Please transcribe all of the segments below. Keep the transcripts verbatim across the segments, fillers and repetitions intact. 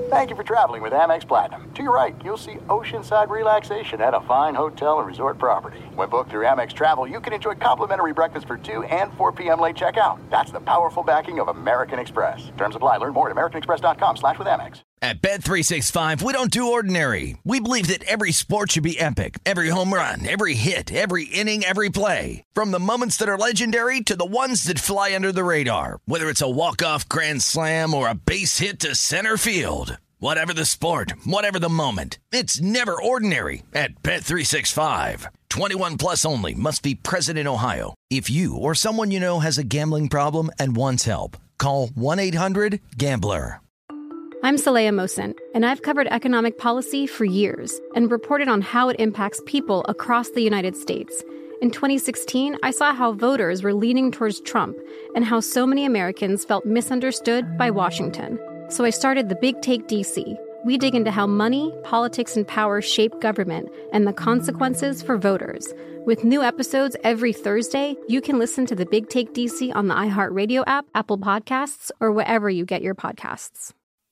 Thank you for traveling with Amex Platinum. To your right, you'll see oceanside relaxation at a fine hotel and resort property. When booked through Amex Travel, you can enjoy complimentary breakfast for two and four p.m. late checkout. That's the powerful backing of American Express. Terms apply. Learn more at americanexpress.com slash with Amex. At Bet three sixty-five, we don't do ordinary. We believe that every sport should be epic. Every home run, every hit, every inning, every play. From the moments that are legendary to the ones that fly under the radar. Whether it's a walk-off grand slam or a base hit to center field. Whatever the sport, whatever the moment, it's never ordinary at Bet three sixty-five. twenty-one plus only. Must be present in Ohio. If you or someone you know has a gambling problem and wants help, call one eight hundred gambler. I'm Saleha Mohsin, and I've covered economic policy for years and reported on how it impacts people across the United States. In twenty sixteen, I saw how voters were leaning towards Trump and how so many Americans felt misunderstood by Washington. So I started The Big Take D C. We dig into how money, politics, and power shape government and the consequences for voters. With new episodes every Thursday, you can listen to The Big Take D C on the iHeartRadio app, Apple Podcasts, or wherever you get your podcasts.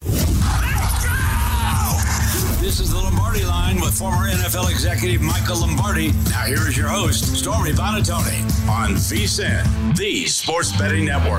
This is the Lombardi Line with former N F L executive Michael Lombardi. Now here is your host, Stormy Buonantony, on VSiN, the Sports Betting Network.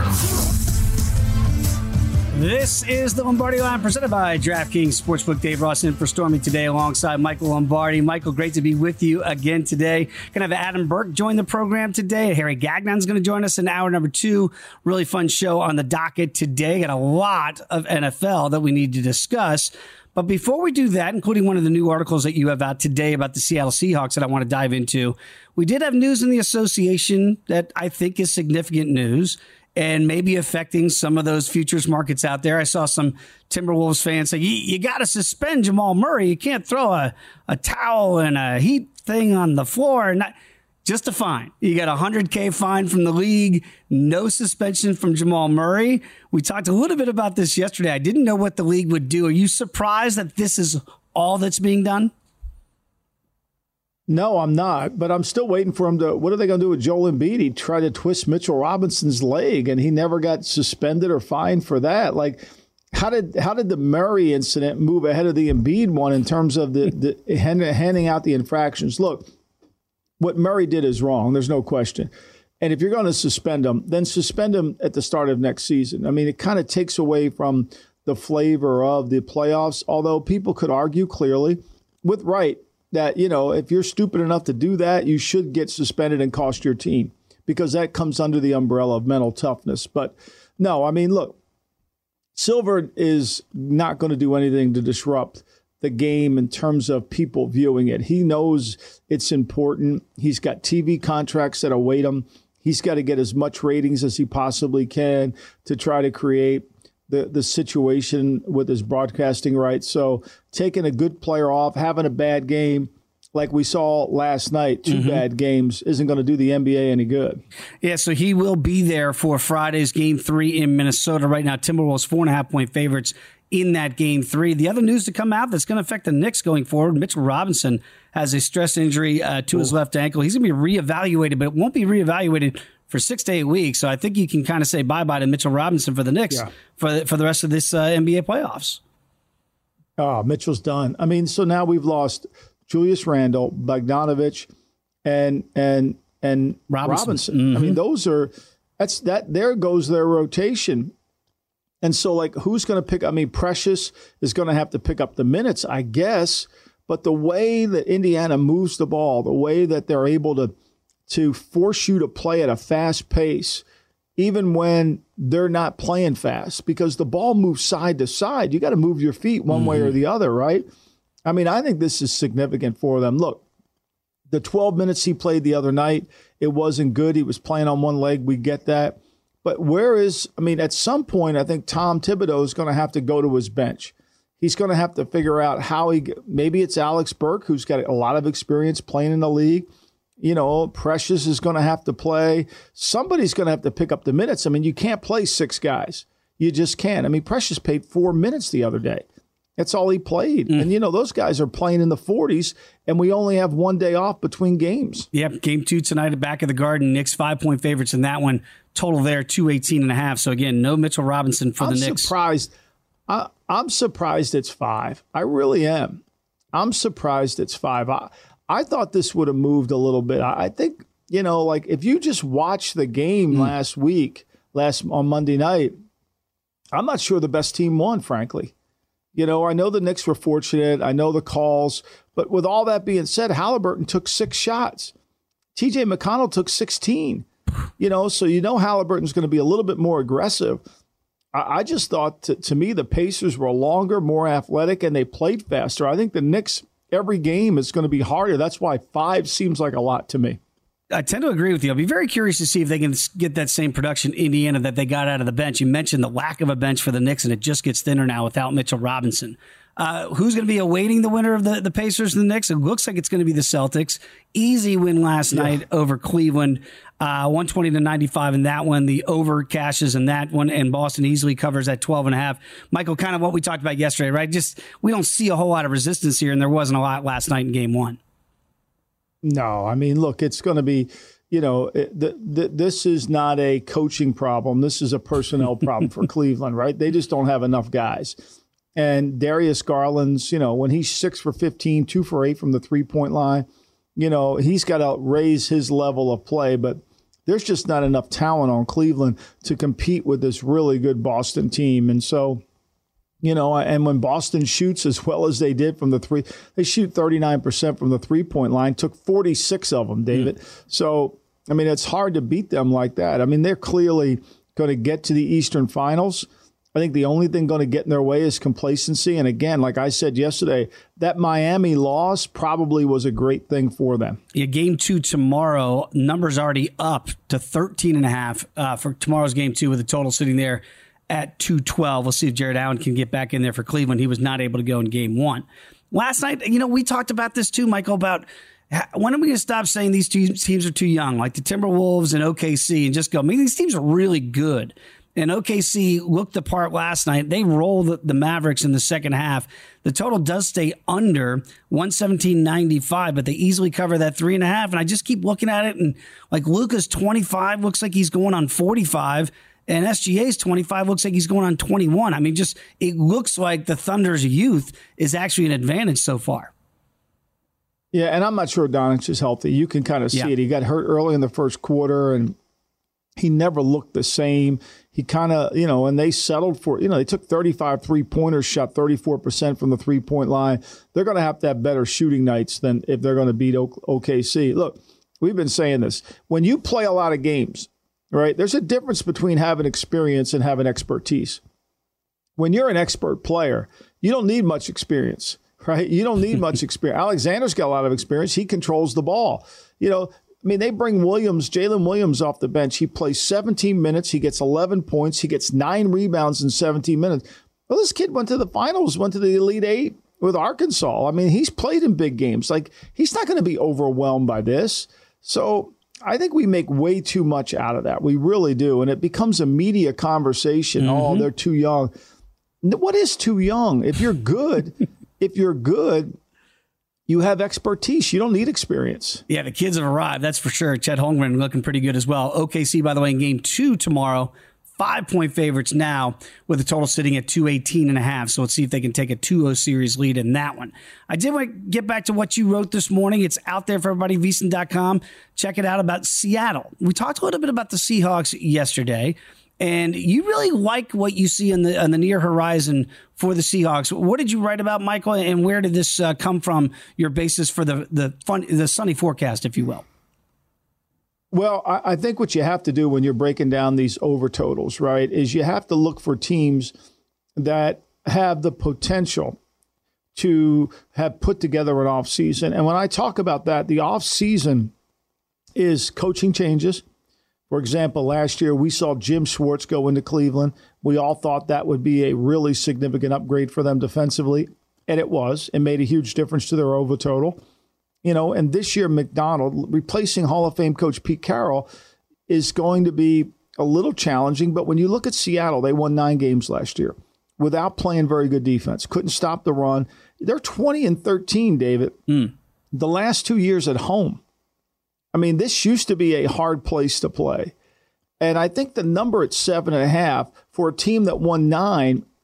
This is the Lombardi Line presented by DraftKings Sportsbook. Dave Ross in for Stormy today alongside Michael Lombardi. Michael, great to be with you again today. Going to have Adam Burke join the program today. Harry Gagnon's going to join us in hour number two. Really fun show on the docket today. Got a lot of N F L that we need to discuss. But before we do that, including one of the new articles that you have out today about the Seattle Seahawks that I want to dive into, we did have news in the association that I think is significant news and maybe affecting some of those futures markets out there. I saw some Timberwolves fans say, you, you got to suspend Jamal Murray. You can't throw a, a towel and a heat thing on the floor. Not, just a fine. You got a one hundred K fine from the league, no suspension from Jamal Murray. We talked a little bit about this yesterday. I didn't know what the league would do. Are you surprised that this is all that's being done? No, I'm not, but I'm still waiting for him to. What are they going to do with Joel Embiid? He tried to twist Mitchell Robinson's leg, and he never got suspended or fined for that. Like, how did how did the Murray incident move ahead of the Embiid one in terms of the, the handing out the infractions? Look, what Murray did is wrong. There's no question. And if you're going to suspend him, then suspend him at the start of next season. I mean, it kind of takes away from the flavor of the playoffs, although people could argue clearly with right that, you know, if you're stupid enough to do that, you should get suspended and cost your team because that comes under the umbrella of mental toughness. But no, I mean, look, Silver is not going to do anything to disrupt the game in terms of people viewing it. He knows it's important. He's got T V contracts that await him. He's got to get as much ratings as he possibly can to try to create the, the situation with his broadcasting rights. So taking a good player off, having a bad game, like we saw last night, two mm-hmm. bad games, isn't going to do the N B A any good. Yeah, so he will be there for Friday's game three in Minnesota. Right now, Timberwolves four and a half point favorites in that game three. The other news to come out that's going to affect the Knicks going forward, Mitchell Robinson has a stress injury uh, to Ooh. his left ankle. He's going to be reevaluated, but it won't be reevaluated for six to eight weeks. So I think you can kind of say bye-bye to Mitchell Robinson for the Knicks yeah. for, the, for the rest of this uh, N B A playoffs. Oh, Mitchell's done. I mean, so now we've lost Julius Randle, Bogdanovich, and and and Robinson. Robinson. Mm-hmm. I mean, those are that's that. There goes their rotation. And so, like, who's going to pick? I mean, Precious is going to have to pick up the minutes, I guess. But the way that Indiana moves the ball, the way that they're able to to force you to play at a fast pace, even when they're not playing fast, because the ball moves side to side. You got to move your feet one mm-hmm. way or the other, right? I mean, I think this is significant for them. Look, the twelve minutes he played the other night, it wasn't good. He was playing on one leg. We get that. But where is, I mean, at some point, I think Tom Thibodeau is going to have to go to his bench. He's going to have to figure out how he, maybe it's Alex Burke, who's got a lot of experience playing in the league. You know, Precious is going to have to play. Somebody's going to have to pick up the minutes. I mean, you can't play six guys. You just can't. I mean, Precious played four minutes the other day. That's all he played. Mm. And, you know, those guys are playing in the forties, and we only have one day off between games. Yep, game two tonight at Back of the Garden. Knicks five-point favorites in that one. Total there, two eighteen and a half. So, again, no Mitchell Robinson for I'm the Knicks. Surprised. I, I'm surprised it's five. I really am. I'm surprised it's five. I, I thought this would have moved a little bit. I, I think, you know, like if you just watch the game mm. last week, last on Monday night, I'm not sure the best team won, frankly. You know, I know the Knicks were fortunate. I know the calls. But with all that being said, Halliburton took six shots. T J McConnell took sixteen. You know, so you know Halliburton's going to be a little bit more aggressive. I, I just thought, to, to me, the Pacers were longer, more athletic, and they played faster. I think the Knicks, every game is going to be harder. That's why five seems like a lot to me. I tend to agree with you. I'll be very curious to see if they can get that same production in Indiana that they got out of the bench. You mentioned the lack of a bench for the Knicks, and it just gets thinner now without Mitchell Robinson. Uh, who's going to be awaiting the winner of the, the Pacers and the Knicks? It looks like it's going to be the Celtics. Easy win last yeah. night over Cleveland, uh, one twenty to ninety-five in that one. The over cashes in that one, and Boston easily covers at twelve and a half. Michael, kind of what we talked about yesterday, right? Just we don't see a whole lot of resistance here, and there wasn't a lot last night in game one. No, I mean, look, it's going to be, you know, it, the, the, this is not a coaching problem. This is a personnel problem for Cleveland, right? They just don't have enough guys. And Darius Garland's, you know, when he's six for fifteen, two for eight from the three-point line, you know, he's got to raise his level of play. But there's just not enough talent on Cleveland to compete with this really good Boston team. And so, you know, and when Boston shoots as well as they did from the three, they shoot thirty-nine percent from the three-point line, took forty-six of them, David. Mm. So, I mean, it's hard to beat them like that. I mean, they're clearly going to get to the Eastern Finals. I think the only thing going to get in their way is complacency. And again, like I said yesterday, that Miami loss probably was a great thing for them. Yeah, game two tomorrow, numbers already up to thirteen and a half uh, for tomorrow's game two, with the total sitting there at two twelve. We'll see if Jared Allen can get back in there for Cleveland. He was not able to go in game one. Last night, you know, we talked about this too, Michael, about when are we going to stop saying these two teams are too young, like the Timberwolves and O K C, and just go, I mean, these teams are really good. And O K C looked the part last night. They rolled the Mavericks in the second half. The total does stay under one seventeen ninety-five, but they easily cover that three and a half. And I just keep looking at it, and like Luka's twenty-five looks like he's going on forty-five, and S G A's twenty-five looks like he's going on twenty-one. I mean, just it looks like the Thunder's youth is actually an advantage so far. Yeah, and I'm not sure Doncic is healthy. You can kind of see yeah. it. He got hurt early in the first quarter, and he never looked the same. He kind of, you know, and they settled for, you know, they took thirty-five three-pointers, shot thirty-four percent from the three-point line. They're going to have to have better shooting nights than if they're going to beat O K C. Look, we've been saying this. When you play a lot of games, right, there's a difference between having experience and having expertise. When you're an expert player, you don't need much experience, right? You don't need much experience. Alexander's got a lot of experience. He controls the ball. You know, I mean, they bring Williams, Jalen Williams off the bench. He plays seventeen minutes. He gets eleven points. He gets nine rebounds in seventeen minutes. Well, this kid went to the finals, went to the Elite Eight with Arkansas. I mean, he's played in big games. Like, he's not going to be overwhelmed by this. So I think we make way too much out of that. We really do. And it becomes a media conversation. Mm-hmm. Oh, they're too young. What is too young? If you're good, if you're good, you have expertise. You don't need experience. Yeah, the kids have arrived. That's for sure. Chet Holmgren looking pretty good as well. O K C, by the way, in game two tomorrow, five-point favorites now with the total sitting at two eighteen and a half. So let's see if they can take a two oh series lead in that one. I did want to get back to what you wrote this morning. It's out there for everybody, V S I N dot com. Check it out about Seattle. We talked a little bit about the Seahawks yesterday, and you really like what you see on the on the near horizon for the Seahawks. What did you write about, Michael, and where did this uh, come from, your basis for the the fun, the sunny forecast, if you will? Well, I, I think what you have to do when you're breaking down these over totals, right, is you have to look for teams that have the potential to have put together an offseason. And when I talk about that, the offseason is coaching changes. For example, last year we saw Jim Schwartz go into Cleveland. We all thought that would be a really significant upgrade for them defensively, and it was. It made a huge difference to their over total. You know, and this year McDonald, replacing Hall of Fame coach Pete Carroll, is going to be a little challenging. But when you look at Seattle, they won nine games last year without playing very good defense. Couldn't stop the run. They're twenty and thirteen, David, mm. the last two years at home. I mean, this used to be a hard place to play. And I think the number at seven and a half for a team that won nine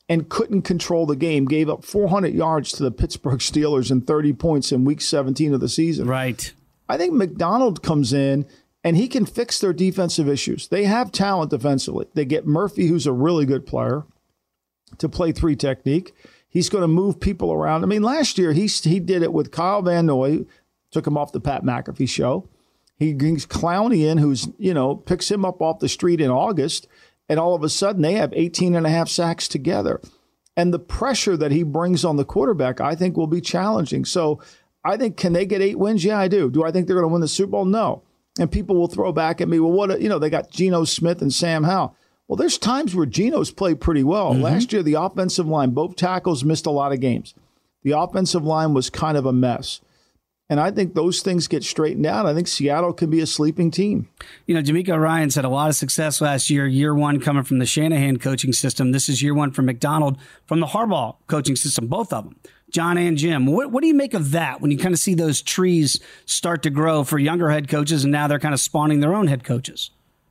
and couldn't control the game, gave up four hundred yards to the Pittsburgh Steelers and thirty points in week seventeen of the season. Right. I think Macdonald comes in and he can fix their defensive issues. They have talent defensively. They get Murphy, who's a really good player, to play three technique. He's going to move people around. I mean, last year he he did it with Kyle Van Noy, took him off the Pat McAfee show. He brings Clowney in, who's, you know, picks him up off the street in August, and all of a sudden they have eighteen and a half sacks together. And the pressure that he brings on the quarterback, I think, will be challenging. So I think, can they get eight wins? Yeah, I do. Do I think they're going to win the Super Bowl? No. And people will throw back at me, well, what, you know, they got Geno Smith and Sam Howell. Well, there's times where Geno's played pretty well. Mm-hmm. Last year, the offensive line, both tackles missed a lot of games. The offensive line was kind of a mess. And I think those things get straightened out. I think Seattle can be a sleeping team. You know, DeMeco Ryans had a lot of success last year, year one coming from the Shanahan coaching system. This is year one for Macdonald from the Harbaugh coaching system, both of them, John and Jim. What, what do you make of that when you kind of see those trees start to grow for younger head coaches, and now they're kind of spawning their own head coaches?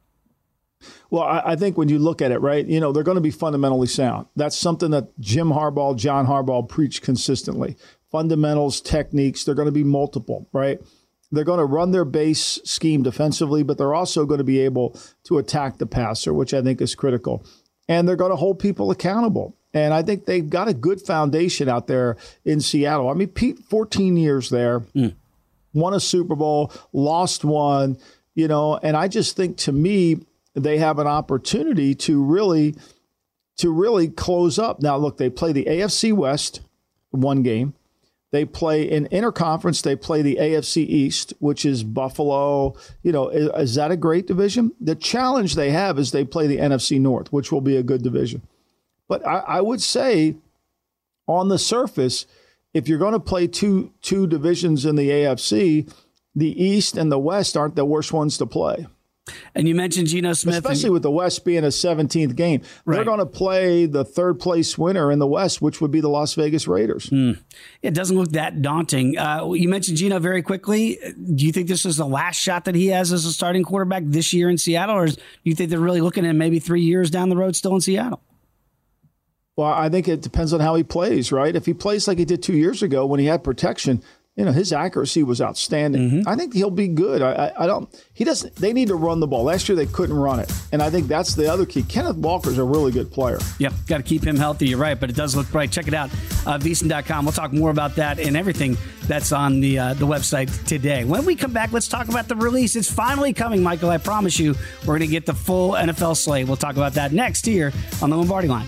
Well, I, I think when you look at it, right, you know, they're going to be fundamentally sound. That's something that Jim Harbaugh, John Harbaugh preach consistently. Fundamentals, techniques, they're going to be multiple, right? They're going to run their base scheme defensively, but they're also going to be able to attack the passer, which I think is critical. And they're going to hold people accountable. And I think they've got a good foundation out there in Seattle. I mean, Pete, fourteen years there, mm. won a Super Bowl, lost one, you know, and I just think, to me, they have an opportunity to really, to really close up. Now, look, they play the A F C West, one game. They play in interconference. They play the A F C East, which is Buffalo. You know, is, is that a great division? The challenge they have is they play the N F C North, which will be a good division. But I, I would say, on the surface, if you're going to play two two divisions in the A F C, the East and the West aren't the worst ones to play. And you mentioned Geno Smith. Especially and, with the West being a seventeenth game. Right. They're going to play the third place winner in the West, which would be the Las Vegas Raiders. Mm. It doesn't look that daunting. Uh, you mentioned Geno very quickly. Do you think this is the last shot that he has as a starting quarterback this year in Seattle? Or do you think they're really looking at maybe three years down the road still in Seattle? Well, I think it depends on how he plays, right? If he plays like he did two years ago when he had protection, you know, his accuracy was outstanding. Mm-hmm. I think he'll be good. I, I, I don't. He doesn't. They need to run the ball. Last year they couldn't run it, and I think that's the other key. Kenneth Walker's a really good player. Yep, got to keep him healthy. You're right, but it does look bright. Check it out, uh, V S I N dot com. We'll talk more about that and everything that's on the uh, the website today. When we come back, let's talk about the release. It's finally coming, Michael. I promise you, we're going to get the full N F L slate. We'll talk about that next here on the Lombardi Line.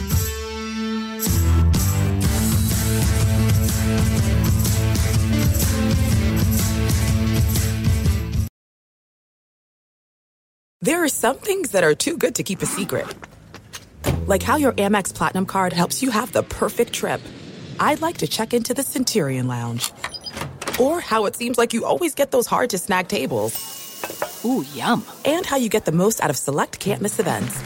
There are some things that are too good to keep a secret. Like how your Amex Platinum card helps you have the perfect trip. I'd like to check into the Centurion Lounge. Or how it seems like you always get those hard-to-snag tables. Ooh, yum. And how you get the most out of select can't-miss events.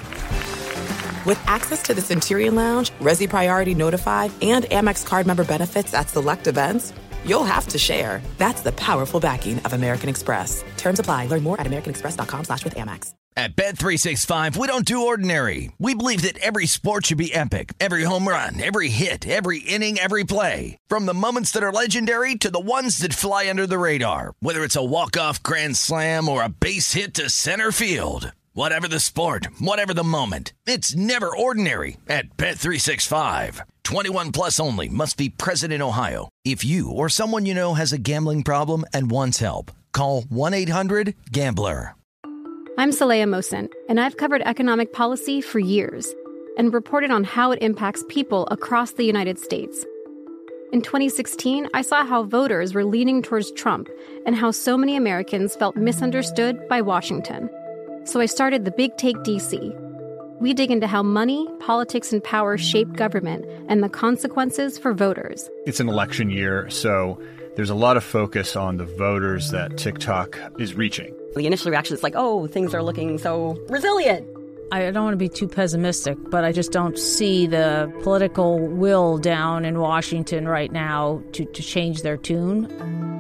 With access to the Centurion Lounge, Resi Priority Notified, and Amex card member benefits at select events, you'll have to share. That's the powerful backing of American Express. Terms apply. Learn more at americanexpress.com slash with Amex. At Bet three sixty-five, we don't do ordinary. We believe that every sport should be epic. Every home run, every hit, every inning, every play. From the moments that are legendary to the ones that fly under the radar. Whether it's a walk-off grand slam or a base hit to center field. Whatever the sport, whatever the moment, it's never ordinary at Bet three sixty-five. twenty-one plus only. Must be present in Ohio. If you or someone you know has a gambling problem and wants help, call one eight hundred gambler. I'm Saleha Mohsen, and I've covered economic policy for years and reported on how it impacts people across the United States. In twenty sixteen, I saw how voters were leaning towards Trump and how so many Americans felt misunderstood by Washington. So I started The Big Take D C. We dig into how money, politics, and power shape government and the consequences for voters. It's an election year, so there's a lot of focus on the voters that TikTok is reaching. The initial reaction is like, oh, things are looking so resilient. I don't want to be too pessimistic, but I just don't see the political will down in Washington right now to, to change their tune.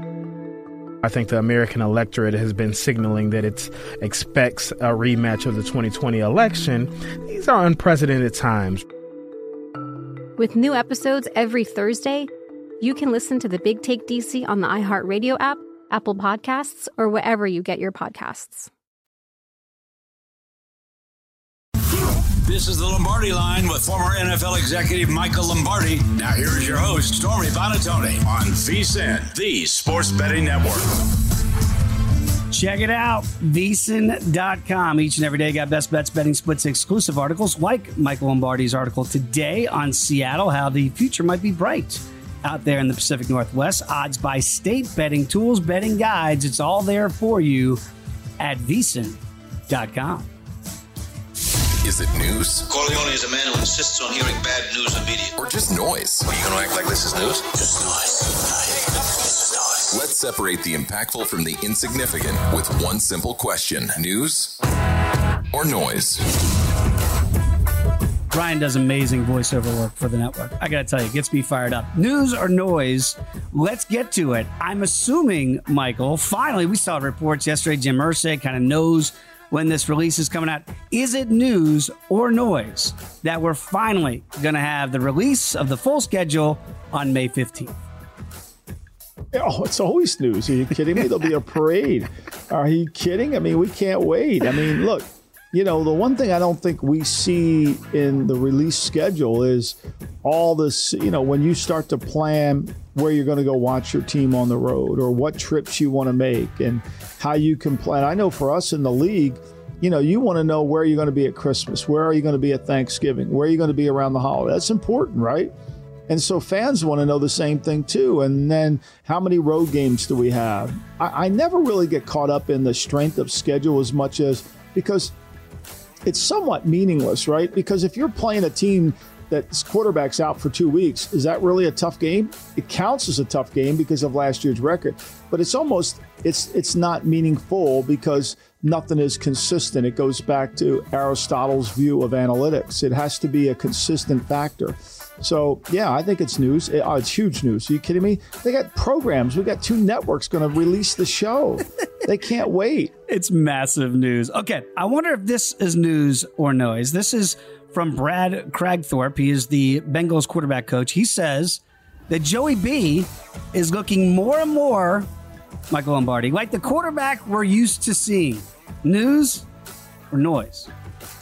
I think the American electorate has been signaling that it expects a rematch of the twenty twenty election. These are unprecedented times. With new episodes every Thursday, you can listen to the Big Take D C on the iHeartRadio app, Apple Podcasts, or wherever you get your podcasts. This is the Lombardi Line with former N F L executive Michael Lombardi. Now here is your host, Stormy Buonantony, on VSiN, the Sports Betting Network. Check it out, V S I N dot com. Each and every day got best bets, betting splits, exclusive articles like Michael Lombardi's article today on Seattle, how the future might be bright out there in the Pacific Northwest. Odds by state, betting tools, betting guides. It's all there for you at V S I N dot com. Is it news? Corleone is a man who insists on hearing bad news immediately. Or just noise? Are you going to act like this is news? Just noise. This is noise. Let's separate the impactful from the insignificant with one simple question. News or noise? Brian does amazing voiceover work for the network. I got to tell you, it gets me fired up. News or noise? Let's get to it. I'm assuming, Michael, finally, we saw reports yesterday. Jim Irsay kind of knows when this release is coming out. Is it news or noise that we're finally going to have the release of the full schedule on May fifteenth? Oh, it's always news. Are you kidding me? There'll be a parade. Are you kidding? I mean, we can't wait. I mean, look, you know, the one thing I don't think we see in the release schedule is all this, you know, when you start to plan where you're going to go watch your team on the road or what trips you want to make and how you can plan. I know for us in the league, you know, you want to know where you're going to be at Christmas, where are you going to be at Thanksgiving, where are you going to be around the holiday. That's important, right? And so fans want to know the same thing too. And then how many road games do we have? I, I never really get caught up in the strength of schedule as much as because it's somewhat meaningless, right? Because if you're playing a team that's quarterback's out for two weeks, is that really a tough game? It counts as a tough game because of last year's record, but it's almost, it's it's not meaningful because nothing is consistent. It goes back to Aristotle's view of analytics. It has to be a consistent factor. So, yeah, I think it's news. It, oh, it's huge news. Are you kidding me? They got programs. We got two networks going to release the show. They can't wait. It's massive news. Okay, I wonder if this is news or noise. This is from Brad Cragthorpe. He is the Bengals quarterback coach. He says that Joey B is looking more and more, Michael Lombardi, like the quarterback we're used to seeing. News or noise?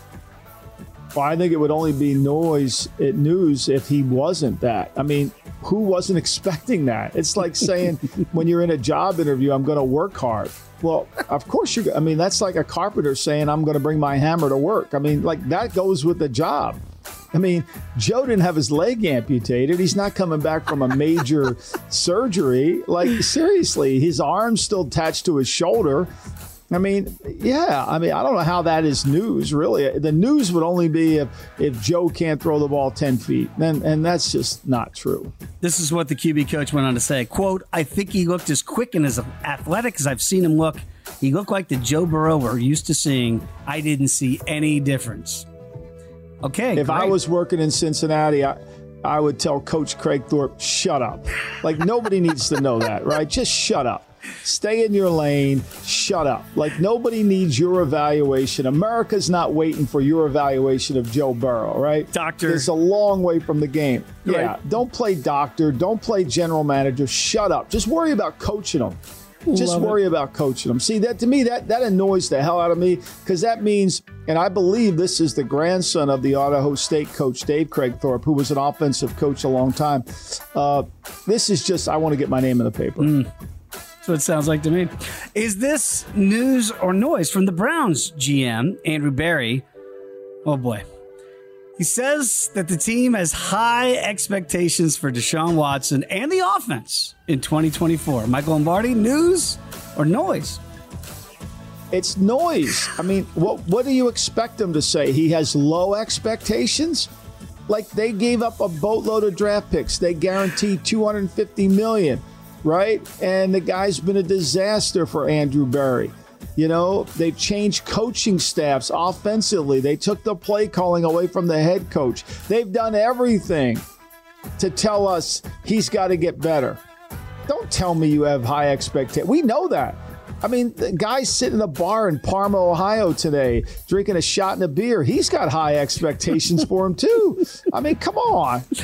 Well, I think it would only be noise at news if he wasn't that. I mean, who wasn't expecting that? It's like saying when you're in a job interview, I'm going to work hard. Well, of course you're. I mean, that's like a carpenter saying, I'm going to bring my hammer to work. I mean, like that goes with the job. I mean, Joe didn't have his leg amputated. He's not coming back from a major surgery. Like, seriously, his arm's still attached to his shoulder. I mean, yeah, I mean, I don't know how that is news, really. The news would only be if, if Joe can't throw the ball ten feet, and, and that's just not true. This is what the Q B coach went on to say, quote, I think he looked as quick and as athletic as I've seen him look. He looked like the Joe Burrow we're used to seeing. I didn't see any difference. Okay, If great. I was working in Cincinnati, I, I would tell Coach Cragthorpe, shut up. Like, nobody needs to know that, right? Just shut up. Stay in your lane. Shut up. Like, nobody needs your evaluation. America's not waiting for your evaluation of Joe Burrow, right? Doctor. It's a long way from the game. Right. Yeah. Don't play doctor. Don't play general manager. Shut up. Just worry about coaching them. Just Love worry it. about coaching them. See, that to me, that, that annoys the hell out of me because that means, and I believe this is the grandson of the Idaho State coach, Dave Cragthorpe, who was an offensive coach a long time. Uh, this is just, I want to get my name in the paper. Mm. That's what it sounds like to me. Is this news or noise from the Browns G M, Andrew Berry? Oh, boy. He says that the team has high expectations for Deshaun Watson and the offense in twenty twenty-four. Michael Lombardi, news or noise? It's noise. I mean, what what do you expect him to say? He has low expectations? Like, they gave up a boatload of draft picks. They guaranteed two hundred fifty million dollars, right? And the guy's been a disaster for Andrew Berry. You know, they've changed coaching staffs offensively. They took the play calling away from the head coach. They've done everything to tell us he's got to get better. Don't tell me you have high expectations. We know that. I mean, the guy's sitting in a bar in Parma, Ohio today, drinking a shot and a beer. He's got high expectations for him, too. I mean, come on.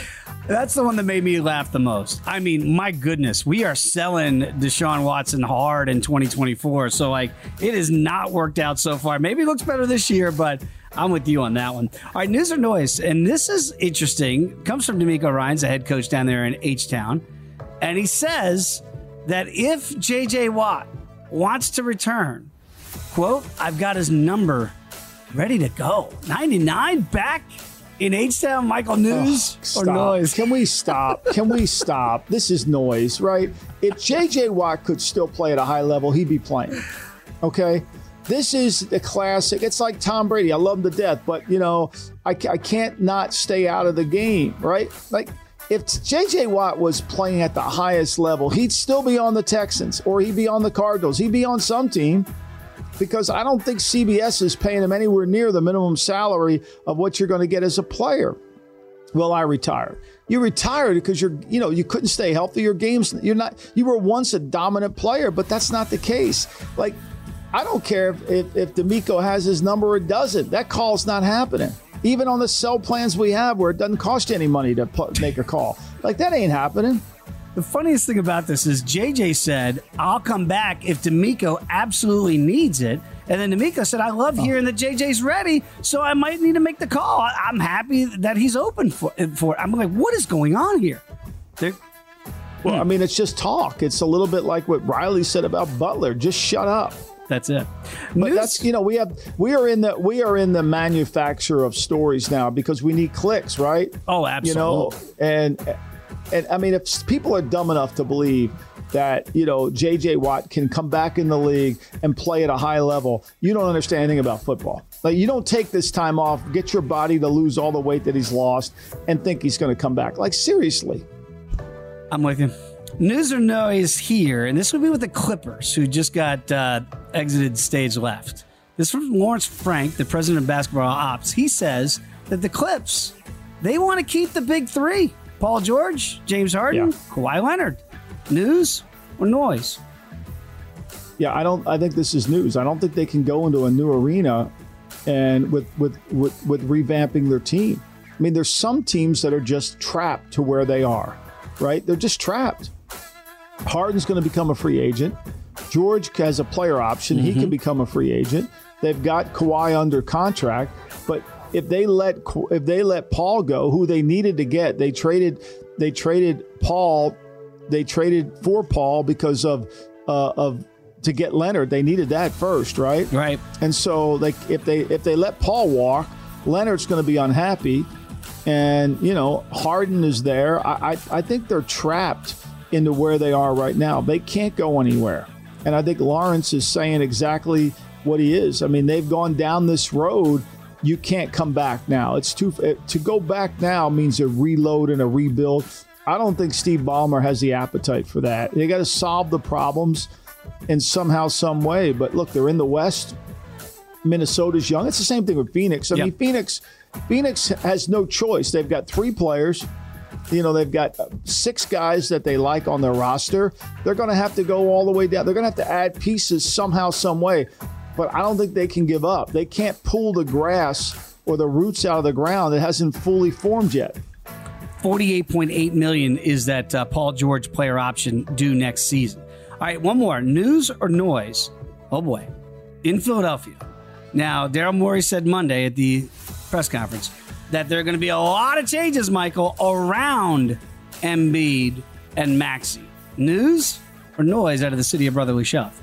That's the one that made me laugh the most. I mean, my goodness, we are selling Deshaun Watson hard in twenty twenty-four. So, like, it has not worked out so far. Maybe it looks better this year, but I'm with you on that one. All right, news or noise? And this is interesting. It comes from D'Amico Ryans, the head coach down there in H-Town. And he says that if J J. Watt wants to return, quote, I've got his number ready to go. ninety-nine back in H-Town, Michael. News oh, or noise? Can we stop? Can we stop? This is noise, right? If J J. Watt could still play at a high level, he'd be playing. Okay? This is the classic. It's like Tom Brady. I love him to death, but, you know, I, I can't not stay out of the game, right? Like, if J J. Watt was playing at the highest level, he'd still be on the Texans, or he'd be on the Cardinals. He'd be on some team, because I don't think C B S is paying him anywhere near the minimum salary of what you're going to get as a player. Well, I retired. You retired because you're, you know, you couldn't stay healthy. Your games, you're not, you were once a dominant player, but that's not the case. Like, I don't care if, if, if D'Amico has his number or doesn't. That call's not happening. Even on the cell plans we have where it doesn't cost you any money to put, make a call. Like, that ain't happening. The funniest thing about this is J J said, I'll come back if D'Amico absolutely needs it. And then D'Amico said, I love hearing that J J's ready, so I might need to make the call. I'm happy that he's open for, for it. I'm like, what is going on here? They're, well, I mean, it's just talk. It's a little bit like what Riley said about Butler. Just shut up. That's it. But News? that's, you know, we have we are in the we are in the manufacture of stories now because we need clicks, right? Oh, absolutely. You know, and and I mean, if people are dumb enough to believe that, you know, J J. Watt can come back in the league and play at a high level, you don't understand anything about football. Like, you don't take this time off, get your body to lose all the weight that he's lost, and think he's going to come back. Like, seriously. I'm with you. News or noise here, and this would be with the Clippers, who just got uh, exited stage left. This is from Lawrence Frank, the president of basketball ops. He says that the Clips, they want to keep the big three. Paul George, James Harden, yeah. Kawhi Leonard. News or noise? Yeah, I don't. I think this is news. I don't think they can go into a new arena and with with with, with revamping their team. I mean, there's some teams that are just trapped to where they are, right? They're just trapped. Harden's going to become a free agent. George has a player option. Mm-hmm. He can become a free agent. They've got Kawhi under contract, but if they let if they let Paul go, who they needed to get, they traded they traded Paul, they traded for Paul because of uh, of to get Leonard. They needed that first, right? Right. And so, like, if they if they let Paul walk, Leonard's going to be unhappy, and you know Harden is there. I, I I think they're trapped into where they are right now. They can't go anywhere. And I think Lawrence is saying exactly what he is. I mean, they've gone down this road. You can't come back now. It's too to go back now means a reload and a rebuild. I don't think Steve Ballmer has the appetite for that. They got to solve the problems in somehow, some way. But look, they're in the West. Minnesota's young. It's the same thing with Phoenix. I yep. mean, Phoenix, Phoenix has no choice. They've got three players. You know, they've got six guys that they like on their roster. They're going to have to go all the way down. They're going to have to add pieces somehow, some way. But I don't think they can give up. They can't pull the grass or the roots out of the ground. It hasn't fully formed yet. forty-eight point eight million dollars is that uh, Paul George player option due next season. All right, one more. News or noise? Oh, boy. In Philadelphia. Now, Daryl Morey said Monday at the press conference that there are going to be a lot of changes, Michael, around Embiid and Maxey. News or noise out of the city of brotherly shove?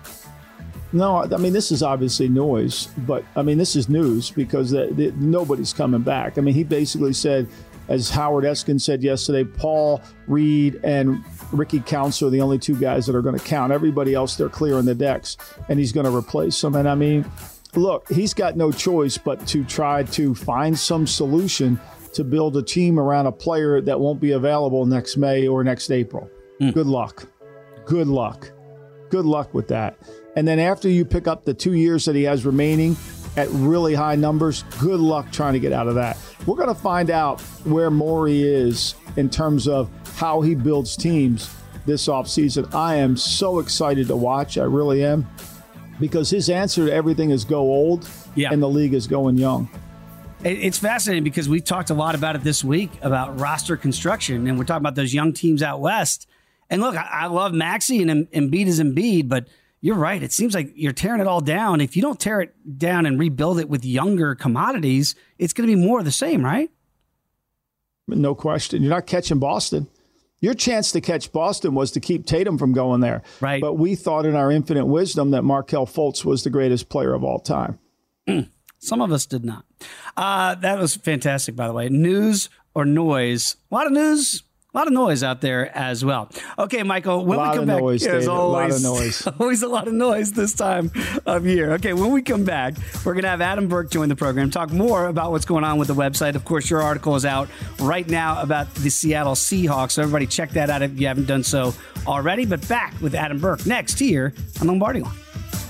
No, I mean, this is obviously noise, but, I mean, this is news because the, the, nobody's coming back. I mean, he basically said, as Howard Eskin said yesterday, Paul Reed and Ricky Counts are the only two guys that are going to count. Everybody else, they're clearing the decks, and he's going to replace them. And, I mean, look, he's got no choice but to try to find some solution to build a team around a player that won't be available next May or next April. Mm. Good luck. Good luck. Good luck with that. And then after you pick up the two years that he has remaining at really high numbers, good luck trying to get out of that. We're going to find out where Morey is in terms of how he builds teams this offseason. I am so excited to watch. I really am. Because his answer to everything is go old, yeah. and the league is going young. It's fascinating because we talked a lot about it this week about roster construction, and we're talking about those young teams out west. And look, I, I love Maxey and Embiid is Embiid, but you're right. It seems like you're tearing it all down. If you don't tear it down and rebuild it with younger commodities, it's going to be more of the same, right? No question. You're not catching Boston. Your chance to catch Boston was to keep Tatum from going there. Right. But we thought in our infinite wisdom that Markelle Fultz was the greatest player of all time. Mm. Some of us did not. Uh, that was fantastic, by the way. News or noise? A lot of news, a lot of noise out there as well. Okay, Michael, when we come back, noise, there's always, a lot of noise. always a lot of noise this time of year. Okay, when we come back, we're going to have Adam Burke join the program, talk more about what's going on with the website. Of course, your article is out right now about the Seattle Seahawks, so everybody check that out if you haven't done so already. But back with Adam Burke next here on Lombardi Line.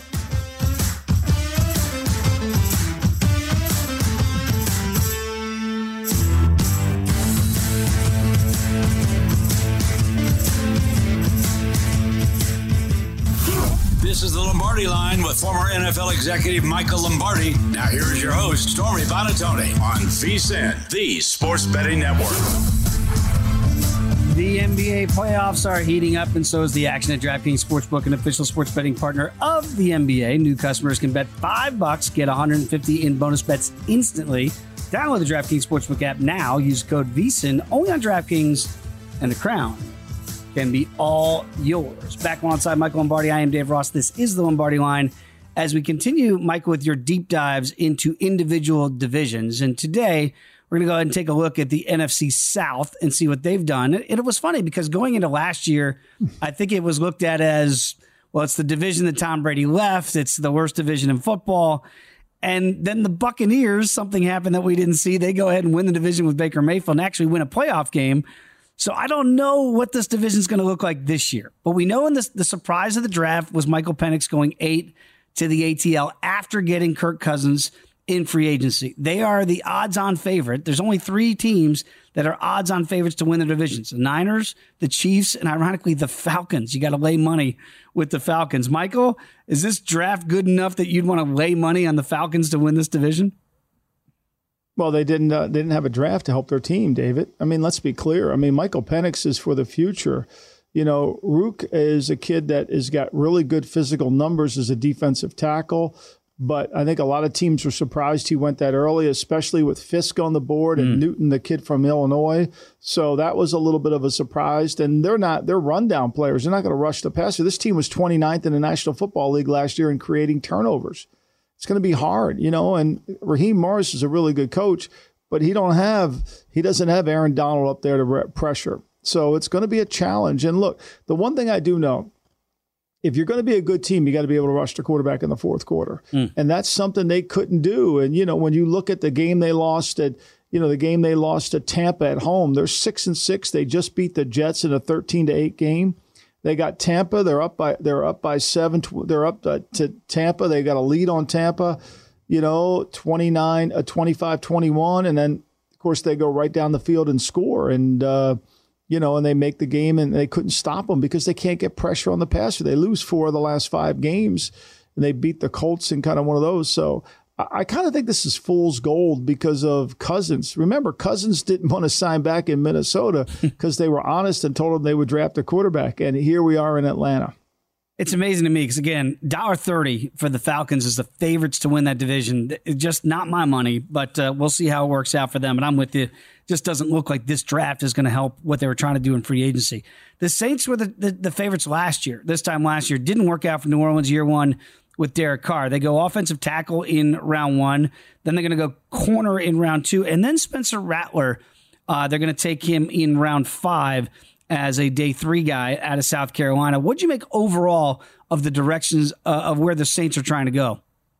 This is the Lombardi Line with former N F L executive Michael Lombardi. Now here is your host, Stormy Buonantony, on V S I N, the Sports Betting Network. The N B A playoffs are heating up, and so is the action at DraftKings Sportsbook, an official sports betting partner of the N B A. New customers can bet five bucks, get one hundred fifty in bonus bets instantly. Download the DraftKings Sportsbook app now. Use code V S I N only on DraftKings, and the crown can be all yours. Back alongside Michael Lombardi, I am Dave Ross. This is the Lombardi Line. As we continue, Michael, with your deep dives into individual divisions. And today, we're going to go ahead and take a look at the N F C South and see what they've done. And it was funny because going into last year, I think it was looked at as, well, it's the division that Tom Brady left. It's the worst division in football. And then the Buccaneers, something happened that we didn't see. They go ahead and win the division with Baker Mayfield and actually win a playoff game. So I don't know what this division is going to look like this year. But we know in this, the surprise of the draft was Michael Penix going eight to the A T L after getting Kirk Cousins in free agency. They are the odds-on favorite. There's only three teams that are odds-on favorites to win the divisions. The Niners, the Chiefs, and ironically, the Falcons. You got to lay money with the Falcons. Michael, is this draft good enough that you'd want to lay money on the Falcons to win this division? Well, they didn't uh, they didn't have a draft to help their team, David. I mean, let's be clear. I mean, Michael Penix is for the future. You know, Rook is a kid that has got really good physical numbers as a defensive tackle. But I think a lot of teams were surprised he went that early, especially with Fisk on the board and mm. Newton, the kid from Illinois. So that was a little bit of a surprise. And they're not, they're rundown players. They're not going to rush the passer. This team was twenty-ninth in the National Football League last year in creating turnovers. It's going to be hard, you know, and Raheem Morris is a really good coach, but he don't have, he doesn't have Aaron Donald up there to re- pressure. So it's going to be a challenge. And look, the one thing I do know, if you're going to be a good team, you got to be able to rush the quarterback in the fourth quarter. Mm. And that's something they couldn't do. And, you know, when you look at the game they lost at, you know, the game they lost to Tampa at home, they're six and six. They just beat the Jets in a thirteen to eight game. They got Tampa. They're up by they're up by seven. They're up to, to Tampa. They got a lead on Tampa, you know, twenty-nine, uh, twenty-five twenty-one. And then, of course, they go right down the field and score. And, uh, you know, and they make the game, and they couldn't stop them because they can't get pressure on the passer. They lose four of the last five games, and they beat the Colts in kind of one of those. So I, I kind of think this is fool's gold because of Cousins. Remember, Cousins didn't want to sign back in Minnesota because they were honest and told him they would draft a quarterback. And here we are in Atlanta. It's amazing to me because, again, one dollar thirty for the Falcons is the favorites to win that division. It's just not my money, but uh, we'll see how it works out for them. And I'm with you. It just doesn't look like this draft is going to help what they were trying to do in free agency. The Saints were the, the, the favorites last year. This time last year didn't work out for New Orleans year one with Derek Carr. They go offensive tackle in round one. Then they're going to go corner in round two. And then Spencer Rattler, uh, they're going to take him in round five as a day three guy out of South Carolina. What'd you make overall of the directions uh, of where the Saints are trying to go?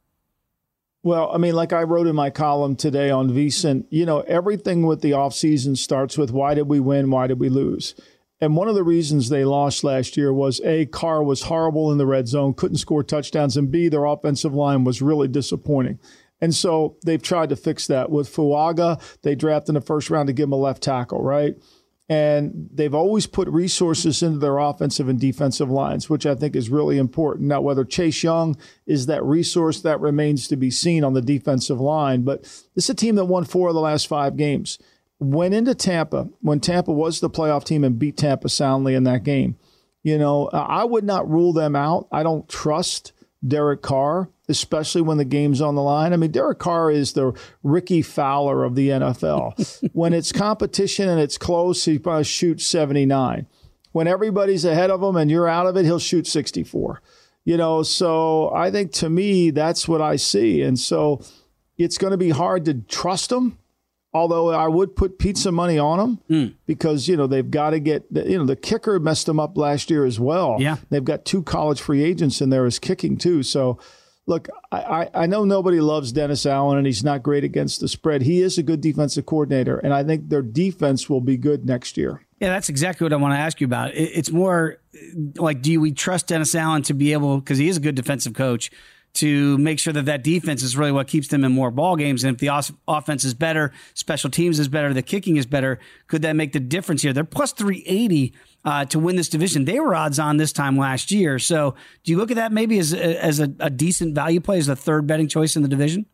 Well, I mean, like I wrote in my column today on V S I N, you know, everything with the offseason starts with why did we win, why did we lose? And one of the reasons they lost last year was, A, Carr was horrible in the red zone, couldn't score touchdowns, and B, their offensive line was really disappointing. And so they've tried to fix that. With Fuaga, they drafted in the first round to give him a left tackle, right? And they've always put resources into their offensive and defensive lines, which I think is really important. Now, whether Chase Young is that resource, that remains to be seen on the defensive line. But this is a team that won four of the last five games. Went into Tampa when Tampa was the playoff team and beat Tampa soundly in that game. You know, I would not rule them out. I don't trust Derek Carr, especially when the game's on the line. I mean, Derek Carr is the Ricky Fowler of the N F L. When it's competition and it's close, he probably shoots seventy-nine. When everybody's ahead of him and you're out of it, he'll shoot sixty-four. You know, so I think to me, that's what I see. And so it's going to be hard to trust him. Although I would put pizza money on them mm. because, you know, they've got to get, you know, the kicker messed them up last year as well. Yeah. They've got two college free agents in there as kicking too. So, look, I, I know nobody loves Dennis Allen and he's not great against the spread. He is a good defensive coordinator, and I think their defense will be good next year. Yeah, that's exactly what I want to ask you about. It's more like, do we trust Dennis Allen to be able, because he is a good defensive coach, to make sure that that defense is really what keeps them in more ball games. And if the os- offense is better, special teams is better, the kicking is better, could that make the difference here? They're plus three eighty uh, to win this division. They were odds on this time last year. So do you look at that maybe as, as a, a decent value play, as a third betting choice in the division?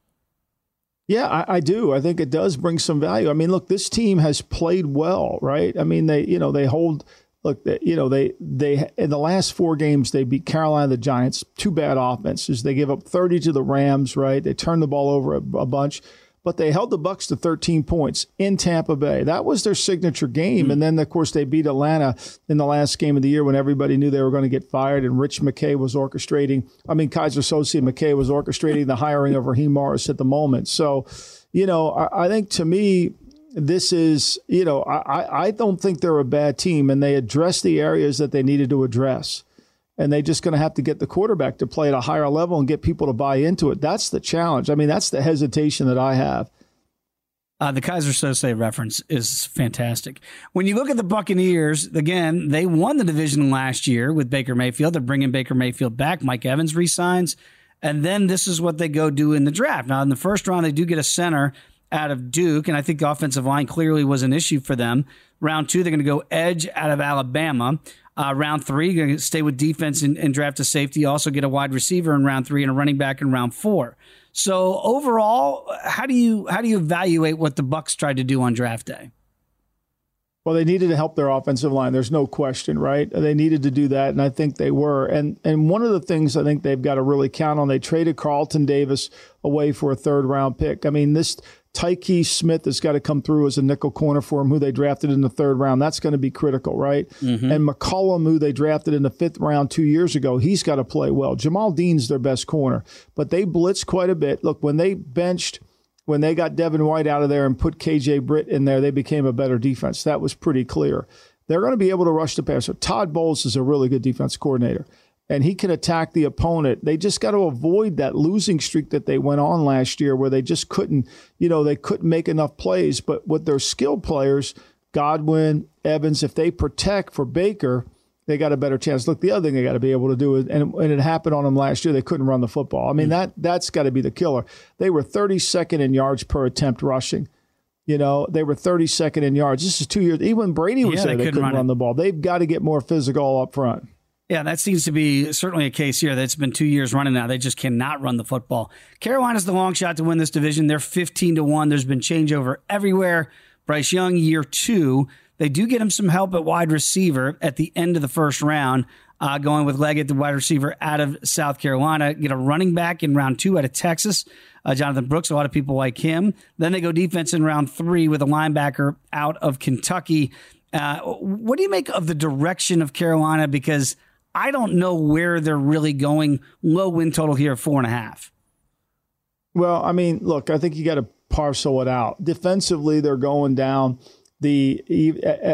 Yeah, I, I do. I think it does bring some value. I mean, look, this team has played well, right? I mean, they, you know, they hold... Look, you know, they they in the last four games, they beat Carolina, the Giants, two bad offenses. They gave up thirty to the Rams, right? They turned the ball over a, a bunch, but they held the Bucs to thirteen points in Tampa Bay. That was their signature game. Mm-hmm. And then, of course, they beat Atlanta in the last game of the year when everybody knew they were going to get fired, and Rich McKay was orchestrating. I mean, Kaiser Sose McKay was orchestrating the hiring of Raheem Morris at the moment. So, you know, I, I think to me, this is, you know, I, I don't think they're a bad team, and they addressed the areas that they needed to address. And they're just going to have to get the quarterback to play at a higher level and get people to buy into it. That's the challenge. I mean, that's the hesitation that I have. Uh, the Kaiser Sose reference is fantastic. When you look at the Buccaneers, again, they won the division last year with Baker Mayfield. They're bringing Baker Mayfield back. Mike Evans resigns. And then this is what they go do in the draft. Now, in the first round, they do get a center out of Duke, and I think the offensive line clearly was an issue for them. Round two, they're going to go edge out of Alabama. Uh, round three, going to stay with defense and, and draft a safety. Also get a wide receiver in round three and a running back in round four. So overall, how do you how do you evaluate what the Bucs tried to do on draft day? Well, they needed to help their offensive line. There's no question, right? They needed to do that, and I think they were. And and one of the things I think they've got to really count on, they traded Carlton Davis away for a third-round pick. I mean, this Tyke Smith has got to come through as a nickel corner for him, who they drafted in the third round. That's going to be critical, right? Mm-hmm. And McCollum, who they drafted in the fifth round two years ago, he's got to play well. Jamal Dean's their best corner, but they blitzed quite a bit. Look, when they benched, when they got Devin White out of there and put K J Britt in there, they became a better defense. That was pretty clear. They're going to be able to rush the passer. Todd Bowles is a really good defense coordinator, and he can attack the opponent. They just got to avoid that losing streak that they went on last year where they just couldn't, you know, they couldn't make enough plays. But with their skilled players, Godwin, Evans, if they protect for Baker, they got a better chance. Look, the other thing they got to be able to do is, and, and it happened on them last year, they couldn't run the football. I mean, that, that's got to be the killer. They were thirty-second in yards per attempt rushing. You know, they were thirty-second in yards. This is two years. Even when Brady was yeah, there, they, they couldn't, couldn't run, run the ball. They've got to get more physical up front. Yeah, that seems to be certainly a case here. That's been two years running now. They just cannot run the football. Carolina's the long shot to win this division. They're fifteen to one. There's been changeover everywhere. Bryce Young, year two. They do get him some help at wide receiver at the end of the first round, uh, going with Leggett, the wide receiver out of South Carolina. Get a running back in round two out of Texas, uh, Jonathan Brooks. A lot of people like him. Then they go defense in round three with a linebacker out of Kentucky. Uh, what do you make of the direction of Carolina? Because I don't know where they're really going. Low win total here, four and a half. Well, I mean, look, I think you got to parcel it out. Defensively, they're going down. The E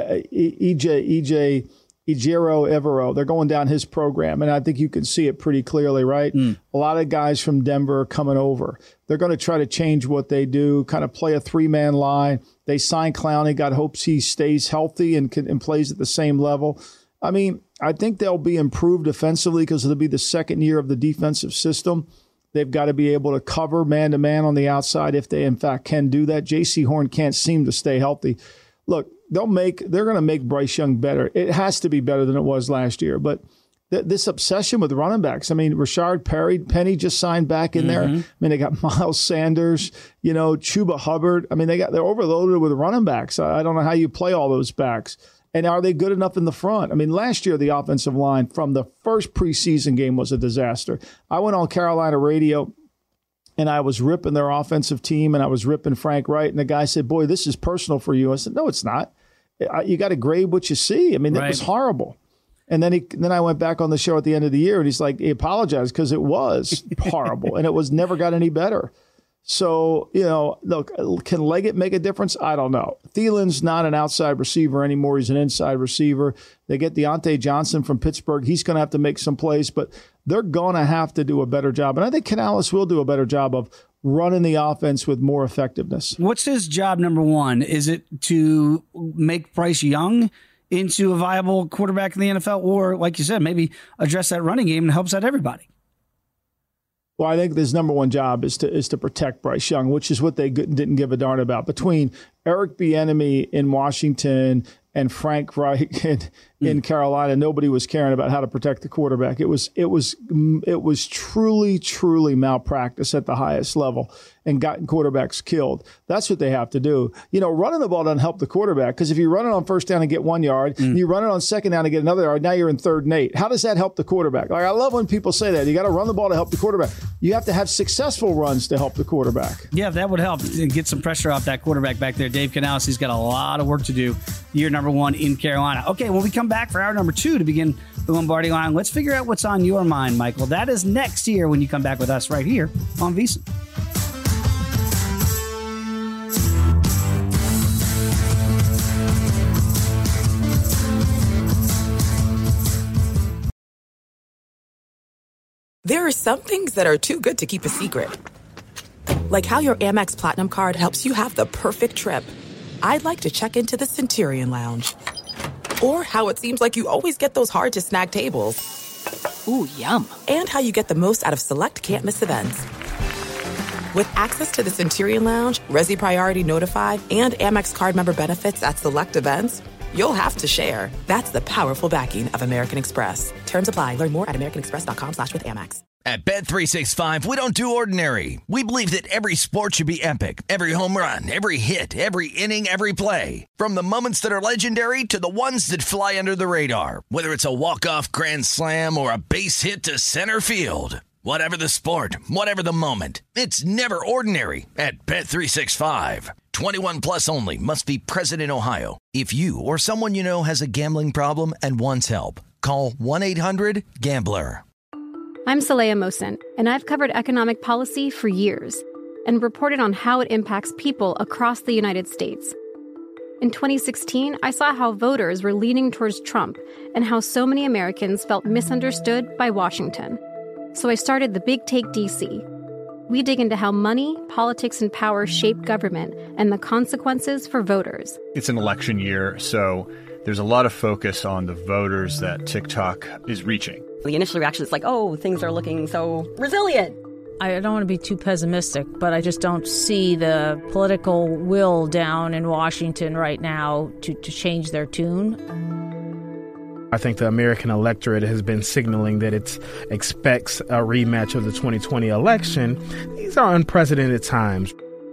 J E J Ejiro Evero, they're going down his program, and I think you can see it pretty clearly, right? Mm. A lot of guys from Denver are coming over. They're going to try to change what they do, kind of play a three-man line. They signed Clowney, got hopes he stays healthy and, can, and plays at the same level. I mean, I think they'll be improved defensively because it'll be the second year of the defensive system. They've got to be able to cover man-to-man on the outside if they, in fact, can do that. J C Horn can't seem to stay healthy. Look, they'll make they're going to make Bryce Young better. It has to be better than it was last year. But th- this obsession with running backs. I mean, Rashard Perry, Penny just signed back in mm-hmm. there. I mean, they got Miles Sanders, you know, Chuba Hubbard. I mean, they got they're overloaded with running backs. I, I don't know how you play all those backs. And are they good enough in the front? I mean, last year, the offensive line from the first preseason game was a disaster. I went on Carolina radio and I was ripping their offensive team and I was ripping Frank Wright. And the guy said, boy, this is personal for you. I said, no, it's not. You got to grade what you see. I mean, right. It was horrible. And then he, then I went back on the show at the end of the year and he's like, he apologized because it was horrible and it was never got any better. So, you know, look, can Leggett make a difference? I don't know. Thielen's not an outside receiver anymore. He's an inside receiver. They get Deontay Johnson from Pittsburgh. He's going to have to make some plays, but they're going to have to do a better job. And I think Canales will do a better job of running the offense with more effectiveness. What's his job number one? Is it to make Bryce Young into a viable quarterback in the N F L? Or, like you said, maybe address that running game and helps out everybody? Well, I think his number one job is to is to protect Bryce Young, which is what they didn't give a darn about. Between Eric Bieniemy in Washington and Frank Reich in, in Carolina, nobody was caring about how to protect the quarterback. It was it was it was truly, truly malpractice at the highest level and gotten quarterbacks killed. That's what they have to do. You know, running the ball doesn't help the quarterback because if you run it on first down and get one yard, mm. you run it on second down and get another yard, now you're in third and eight. How does that help the quarterback? Like I love when people say that. You got to run the ball to help the quarterback. You have to have successful runs to help the quarterback. Yeah, that would help and get some pressure off that quarterback back there. Dave Canales, he's got a lot of work to do. Year number one in Carolina. Okay, when we come back for hour number two to begin the Lombardi Line, let's figure out what's on your mind, Michael. That is next year when you come back with us right here on VSiN. There are some things that are too good to keep a secret. Like how your Amex Platinum card helps you have the perfect trip. I'd like to check into the Centurion Lounge. Or how it seems like you always get those hard-to-snag tables. Ooh, yum. And how you get the most out of select can't-miss events. With access to the Centurion Lounge, Resi Priority Notified, and Amex card member benefits at select events, you'll have to share. That's the powerful backing of American Express. Terms apply. Learn more at americanexpress.com slash with Amex. At Bet three sixty-five, we don't do ordinary. We believe that every sport should be epic. Every home run, every hit, every inning, every play. From the moments that are legendary to the ones that fly under the radar. Whether it's a walk-off grand slam or a base hit to center field. Whatever the sport, whatever the moment. It's never ordinary at Bet three sixty-five. twenty-one plus only. Must be present in Ohio. If you or someone you know has a gambling problem and wants help, call one eight hundred gambler. I'm Saleha Mohsin, and I've covered economic policy for years and reported on how it impacts people across the United States. In twenty sixteen, I saw how voters were leaning towards Trump and how so many Americans felt misunderstood by Washington. So I started the Big Take D C. We dig into how money, politics, and power shape government and the consequences for voters. It's an election year, so there's a lot of focus on the voters that TikTok is reaching. The initial reaction is like, oh, things are looking so resilient. I don't want to be too pessimistic, but I just don't see the political will down in Washington right now to, to change their tune. I think the American electorate has been signaling that it expects a rematch of the twenty twenty election. These are unprecedented times.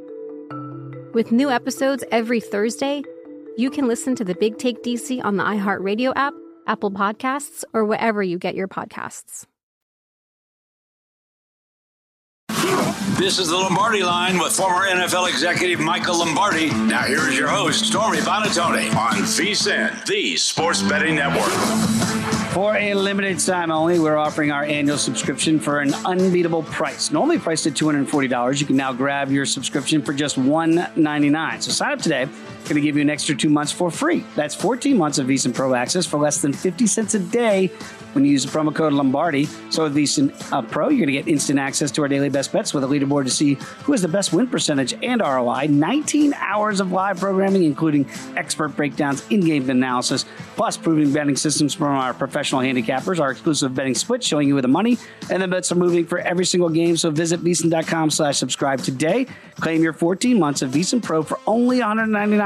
With new episodes every Thursday, you can listen to the Big Take D C on the iHeartRadio app, Apple Podcasts, or wherever you get your podcasts. This is the Lombardi Line with former N F L executive Michael Lombardi. Now here is your host, Stormy Buonantony, on VSiN, the Sports Betting Network. For a limited time only, we're offering our annual subscription for an unbeatable price. Normally priced at two hundred forty dollars, you can now grab your subscription for just one hundred ninety-nine dollars. So sign up today. Going to give you an extra two months for free. That's fourteen months of VSiN Pro Access for less than fifty cents a day when you use the promo code Lombardi. So with VSiN uh, Pro, you're going to get instant access to our daily best bets with a leaderboard to see who has the best win percentage and R O I. nineteen hours of live programming, including expert breakdowns, in-game analysis, plus proven betting systems from our professional handicappers, our exclusive betting split showing you where the money and the bets are moving for every single game. So visit VSiN.com slash subscribe today. Claim your fourteen months of VSiN Pro for only one hundred ninety-nine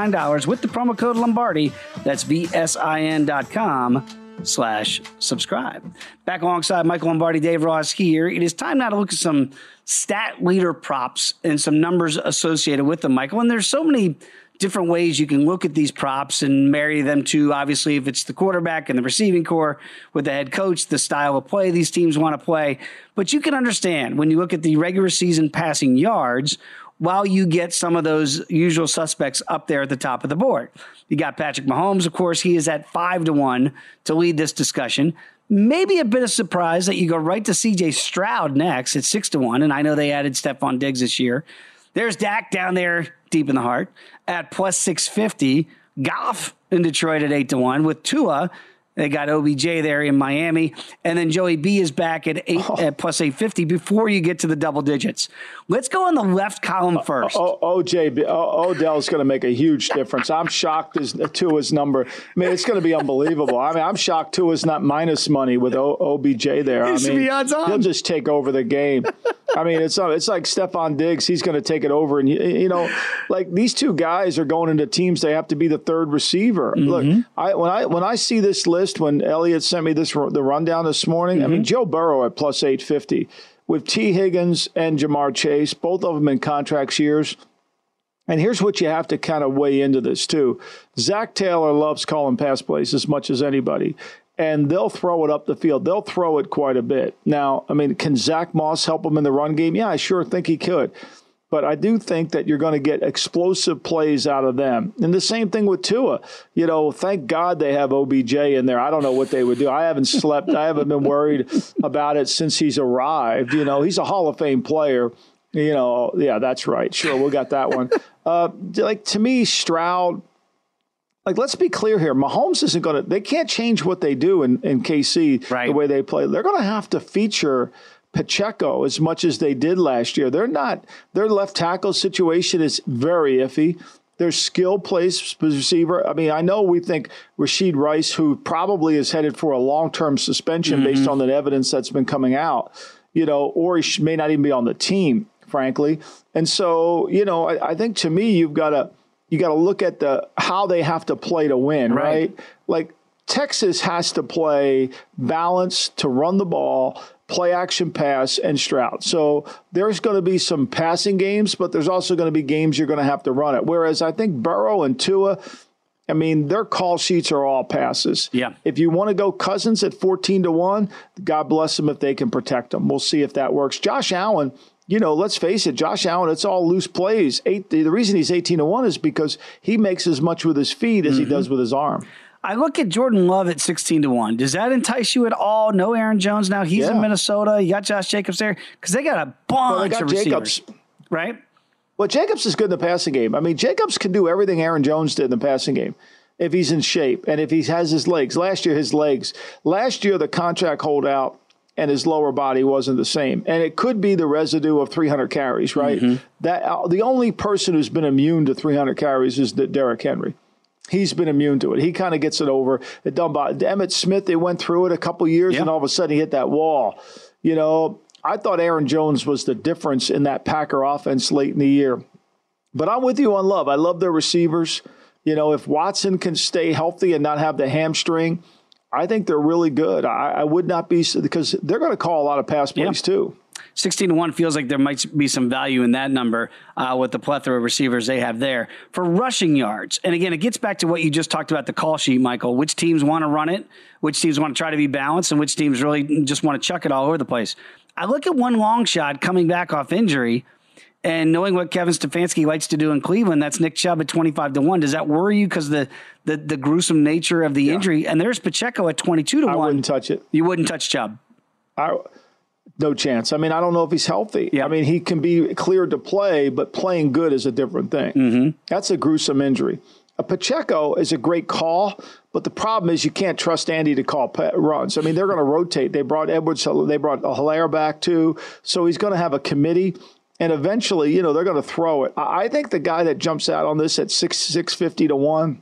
ninety-nine dollars with the promo code Lombardi. That's V S I N dot com slash subscribe. Back alongside Michael Lombardi, Dave Ross here. It is time now to look at some stat leader props and some numbers associated with them, Michael. And there's so many different ways you can look at these props and marry them to, obviously, if it's the quarterback and the receiving core with the head coach, the style of play these teams want to play. But you can understand when you look at the regular season passing yards, while you get some of those usual suspects up there at the top of the board. You got Patrick Mahomes, of course. He is at five to one to lead this discussion. Maybe a bit of surprise that you go right to C J Stroud next at six to one. And I know they added Stephon Diggs this year. There's Dak down there deep in the heart at plus six fifty. Goff in Detroit at eight to one with Tua. They got O B J there in Miami. And then Joey B is back at eight oh. at plus eight fifty before you get to the double digits. Let's go on the left column first. O- o- OJ, o- Odell's going to make a huge difference. I'm shocked as Tua's number. I mean, it's going to be unbelievable. I mean, I'm shocked Tua's not minus money with o- OBJ there. I mean, he'll just take over the game. I mean, it's it's like Stephon Diggs. He's going to take it over. And, you know, like these two guys are going into teams. They have to be the third receiver. Mm-hmm. Look, I when I when I see this list, when Elliot sent me this the rundown this morning, mm-hmm. I mean, Joe Burrow at plus eight fifty with T. Higgins and Jamar Chase, both of them in contract years. And here's what you have to kind of weigh into this, too. Zach Taylor loves calling pass plays as much as anybody. And they'll throw it up the field. They'll throw it quite a bit. Now, I mean, can Zach Moss help him in the run game? Yeah, I sure think he could. But I do think that you're going to get explosive plays out of them. And the same thing with Tua. You know, thank God they have O B J in there. I don't know what they would do. I haven't slept. I haven't been worried about it since he's arrived. You know, he's a Hall of Fame player. You know, yeah, that's right. Sure, we got that one. Uh, like, to me, Stroud, like, let's be clear here. Mahomes isn't going to – they can't change what they do in, in K C, right, the way they play. They're going to have to feature – Pacheco as much as they did last year. They're not, their left tackle situation is very iffy. Their skill plays receiver. I mean, I know we think Rashid Rice, who probably is headed for a long-term suspension mm-hmm. based on the evidence that's been coming out, you know, or he may not even be on the team, frankly. And so, you know, I, I think to me, you've got to, you got to look at the, how they have to play to win, right? right? Like Texas has to play balanced to run the ball, play action pass, and Stroud. So there's going to be some passing games, but there's also going to be games you're going to have to run it. Whereas I think Burrow and Tua, I mean, their call sheets are all passes. Yeah. If you want to go Cousins at fourteen to one, God bless them if they can protect them. We'll see if that works. Josh Allen, you know, let's face it, Josh Allen, it's all loose plays. Eight, the reason he's eighteen to one is because he makes as much with his feet as mm-hmm. he does with his arm. I look at Jordan Love at sixteen to one. Does that entice you at all? No Aaron Jones now. He's yeah. in Minnesota. You got Josh Jacobs there because they got a bunch well, got of receivers, Jacobs. Right? Well, Jacobs is good in the passing game. I mean, Jacobs can do everything Aaron Jones did in the passing game if he's in shape and if he has his legs. Last year, his legs. Last year, the contract holdout and his lower body wasn't the same. And it could be the residue of three hundred carries, right? Mm-hmm. That uh, the only person who's been immune to three hundred carries is Derrick Henry. He's been immune to it. He kind of gets it over. It done by Emmitt Smith. They went through it a couple years, yep. and all of a sudden he hit that wall. You know, I thought Aaron Jones was the difference in that Packer offense late in the year. But I'm with you on Love. I love their receivers. You know, if Watson can stay healthy and not have the hamstring, I think they're really good. I, I would not be – because they're going to call a lot of pass plays, yeah. too. sixteen to one feels like there might be some value in that number uh, with the plethora of receivers they have there. For rushing yards, and again, it gets back to what you just talked about, the call sheet, Michael. Which teams want to run it, which teams want to try to be balanced, and which teams really just want to chuck it all over the place. I look at one long shot coming back off injury, and knowing what Kevin Stefanski likes to do in Cleveland, that's Nick Chubb at twenty-five to one. Does that worry you because the, the the gruesome nature of the yeah. injury? And there's Pacheco at twenty-two to one. I wouldn't touch it. You wouldn't touch Chubb? I No chance. I mean, I don't know if he's healthy. Yeah. I mean, he can be cleared to play, but playing good is a different thing. Mm-hmm. That's a gruesome injury. A Pacheco is a great call, but the problem is you can't trust Andy to call runs. I mean, they're going to rotate. They brought Edwards, they brought Hilaire back too, so he's going to have a committee, and eventually, you know, they're going to throw it. I think the guy that jumps out on this at six six fifty to one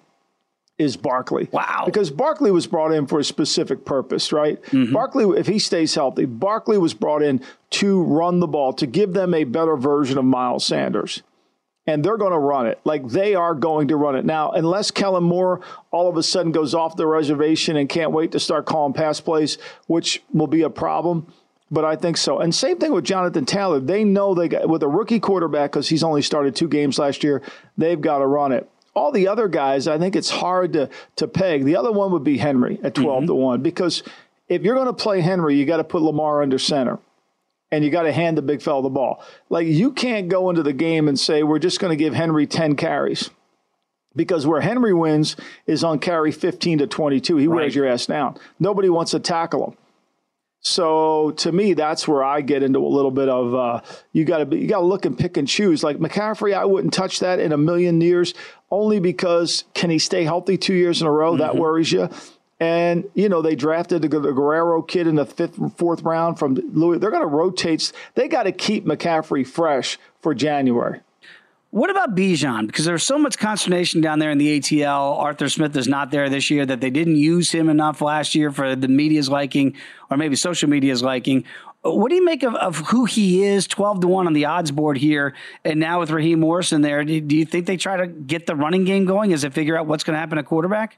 is Barkley. Wow. Because Barkley was brought in for a specific purpose, right? Mm-hmm. Barkley, if he stays healthy, Barkley was brought in to run the ball, to give them a better version of Miles Sanders. and they're going to run it. Like, they are going to run it. Now, unless Kellen Moore all of a sudden goes off the reservation and can't wait to start calling pass plays, which will be a problem. But I think so. And same thing with Jonathan Taylor. They know they got, with a rookie quarterback, because he's only started two games last year, they've got to run it. All the other guys, I think it's hard to to peg. The other one would be Henry at twelve mm-hmm. to one, because if you're going to play Henry, you got to put Lamar under center, and you got to hand the big fella the ball. Like, you can't go into the game and say we're just going to give Henry ten carries, because where Henry wins is on carry fifteen to twenty-two. He right. wears your ass down. Nobody wants to tackle him. So to me, that's where I get into a little bit of uh, you got to be you got to look and pick and choose. Like McCaffrey, I wouldn't touch that in a million years, only because can he stay healthy two years in a row? Mm-hmm. That worries you. And you know, they drafted the, the Guerrero kid in the fifth, fourth round from Louis. They're going to rotate. They got to keep McCaffrey fresh for January. What about Bijan? Because there's so much consternation down there in the A T L. Arthur Smith is not there this year, that they didn't use him enough last year for the media's liking, or maybe social media's liking. What do you make of, of who he is, twelve to one on the odds board here, and now with Raheem Morrison there, do, do you think they try to get the running game going as they figure out what's going to happen at quarterback?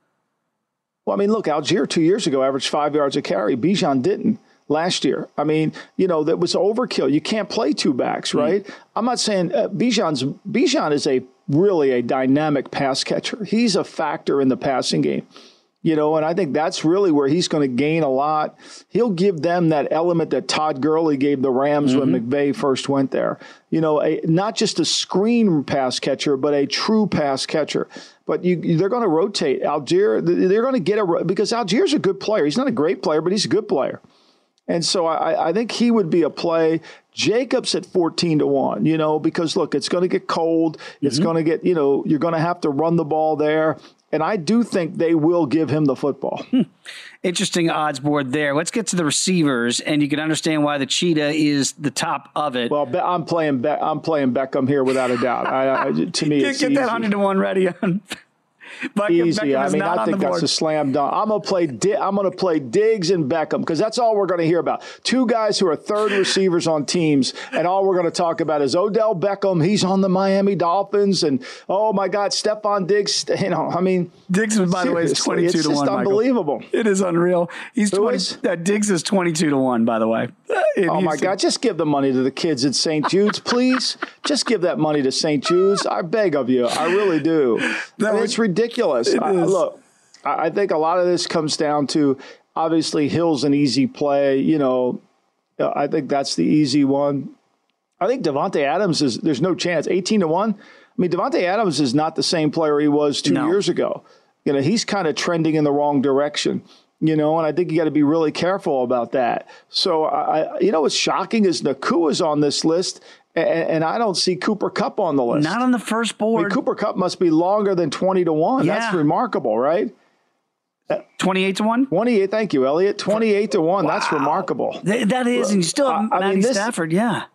Well, I mean, look, Algier two years ago averaged five yards a carry. Bijan didn't. Last year, I mean, you know, that was overkill. You can't play two backs, right? Mm. I'm not saying uh, Bijan's Bijan is a really a dynamic pass catcher. He's a factor in the passing game, you know, and I think that's really where he's going to gain a lot. He'll give them that element that Todd Gurley gave the Rams mm-hmm. when McVay first went there. You know, a, not just a screen pass catcher, but a true pass catcher. But you, they're going to rotate Algier. They're going to get a because Algier's a good player. He's not a great player, but he's a good player. And so I, I think he would be a play. Jacobs at fourteen to one, you know, because, look, it's going to get cold. It's mm-hmm. going to get, you know, you're going to have to run the ball there. And I do think they will give him the football. Hmm. Interesting odds board there. Let's get to the receivers, and you can understand why the Cheetah is the top of it. Well, I'm playing Be- I'm playing Beckham here without a doubt. I, I, to me, get, it's get easy. that one hundred to one ready on. Beckham, Easy. Beckham I mean, I think that's board. a slam dunk. I'm gonna play. Di- I'm gonna play Diggs and Beckham because that's all we're gonna hear about. Two guys who are third receivers on teams, and all we're gonna talk about is Odell Beckham. He's on the Miami Dolphins, and oh my God, Stephon Diggs. You know, I mean, Diggs, by the way, is twenty-two it's to one. It's unbelievable. Michael. It is unreal. He's twenty. Uh, Diggs is twenty-two to one. By the way. In oh Houston. My God! Just give the money to the kids at Saint Jude's, please. Just give that money to Saint Jude's. I beg of you. I really do. I mean, it's ridiculous. It I, look, I think a lot of this comes down to obviously Hill's an easy play. You know, I think that's the easy one. I think Devontae Adams is. There's no chance. eighteen to one. I mean, Devontae Adams is not the same player he was two no. years ago. You know, he's kind of trending in the wrong direction. You know, and I think you got to be really careful about that. So, I, you know, what's shocking is Nakua's on this list, and, and I don't see Cooper Kupp on the list. Not on the first board. I mean, Cooper Kupp must be longer than twenty to one. Yeah. That's remarkable, right? twenty-eight to one? twenty-eight, thank you, Elliot. twenty-eight to one. Wow. That's remarkable. Th- that is, and you still have I, Matty I mean, this, Stafford, yeah.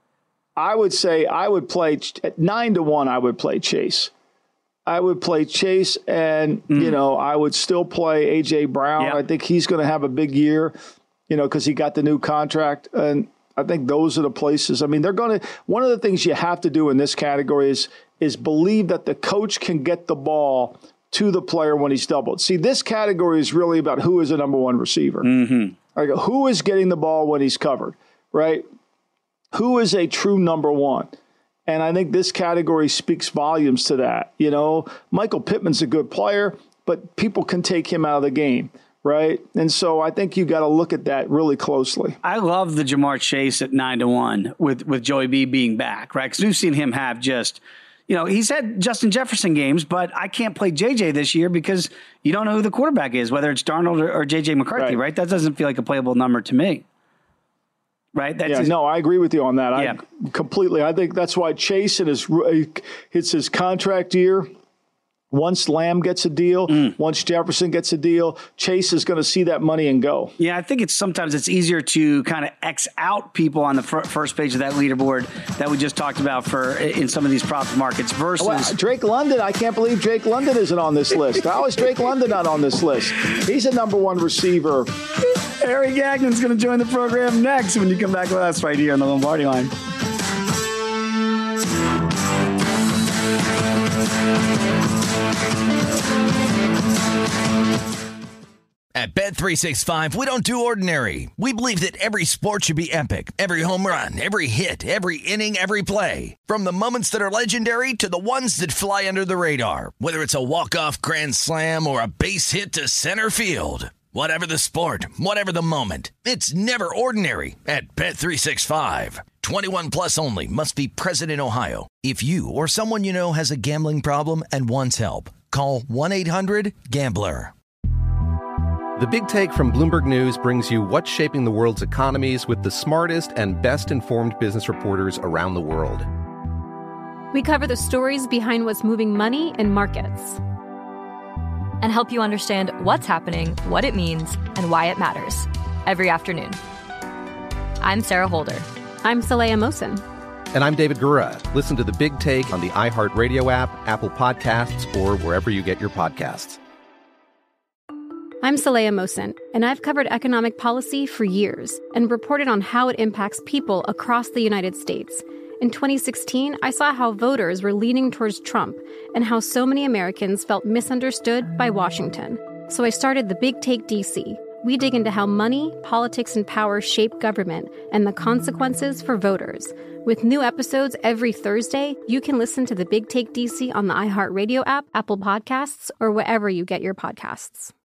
I would say I would play, at nine to one, I would play Chase. I would play Chase, and, mm. you know, I would still play A J. Brown. Yep. I think he's going to have a big year, you know, because he got the new contract. And I think those are the places. I mean, they're going to – one of the things you have to do in this category is is believe that the coach can get the ball to the player when he's doubled. See, this category is really about who is a number one receiver. Mm-hmm. Like, who is getting the ball when he's covered, right? Who is a true number one? And I think this category speaks volumes to that. You know, Michael Pittman's a good player, but people can take him out of the game, right? And so I think you got to look at that really closely. I love the Jamar Chase at nine to one with, with Joey B being back, right? Because we've seen him have just, you know, he's had Justin Jefferson games, but I can't play J J this year because you don't know who the quarterback is, whether it's Darnold or, or J J McCarthy, right. right? That doesn't feel like a playable number to me. Right. That's yeah, his, no, I agree with you on that. Yeah. I completely. I think that's why Chase in his it's his contract year. Once Lamb gets a deal, mm. once Jefferson gets a deal, Chase is going to see that money and go. Yeah, I think it's sometimes it's easier to kind of X out people on the fir- first page of that leaderboard that we just talked about for in some of these prop markets versus well, Drake London. I can't believe Drake London isn't on this list. How is Drake London not on this list? He's a number one receiver. Harry Gagnon's going to join the program next when you come back with us right here on the Lombardi Line. At Bet three sixty-five, we don't do ordinary. We believe that every sport should be epic. Every home run, every hit, every inning, every play. From the moments that are legendary to the ones that fly under the radar. Whether it's a walk-off grand slam or a base hit to center field. Whatever the sport, whatever the moment, it's never ordinary at Bet three sixty-five. twenty-one plus only. Must be present in Ohio. If you or someone you know has a gambling problem and wants help, call one eight hundred gambler. The Big Take from Bloomberg News brings you what's shaping the world's economies with the smartest and best-informed business reporters around the world. We cover the stories behind what's moving money and markets, and help you understand what's happening, what it means, and why it matters every afternoon. I'm Sarah Holder. I'm Saleha Mohsin. And I'm David Gura. Listen to The Big Take on the iHeartRadio app, Apple Podcasts, or wherever you get your podcasts. I'm Saleha Mohsin, and I've covered economic policy for years and reported on how it impacts people across the United States. In twenty sixteen, I saw how voters were leaning towards Trump and how so many Americans felt misunderstood by Washington. So I started The Big Take D C. We dig into how money, politics, and power shape government and the consequences for voters. With new episodes every Thursday, you can listen to The Big Take D C on the iHeartRadio app, Apple Podcasts, or wherever you get your podcasts.